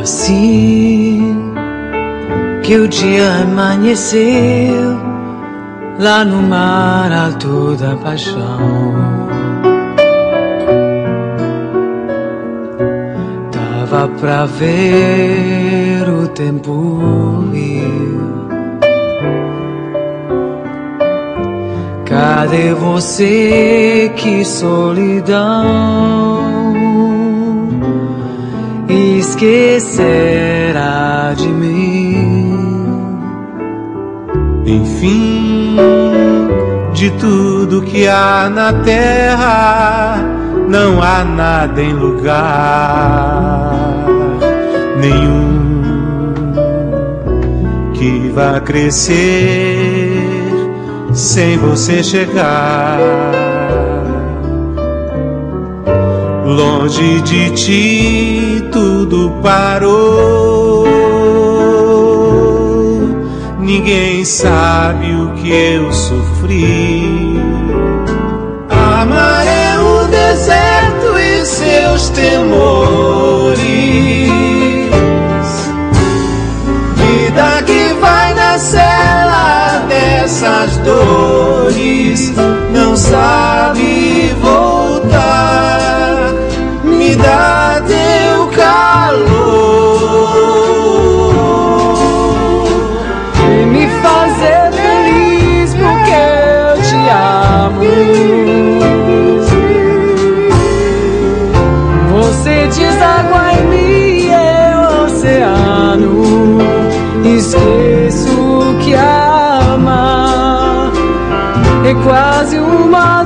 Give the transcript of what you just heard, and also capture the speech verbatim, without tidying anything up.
assim que o dia amanheceu lá no mar alto da paixão. Tava pra ver o tempo ir. Cadê você, que solidão? Esquecerá de mim. Enfim, de tudo que há na terra, não há nada em lugar nenhum que vá crescer sem você chegar. Longe de ti tudo parou. Ninguém sabe o que eu sofri. Amar é o deserto e seus temores. Vida que vai na cela dessas dores, não sabe voltar. Me dá teu calor e me fazer feliz, porque eu te amo. Você deságua em mim, eu oceano. Esqueço que amar é quase uma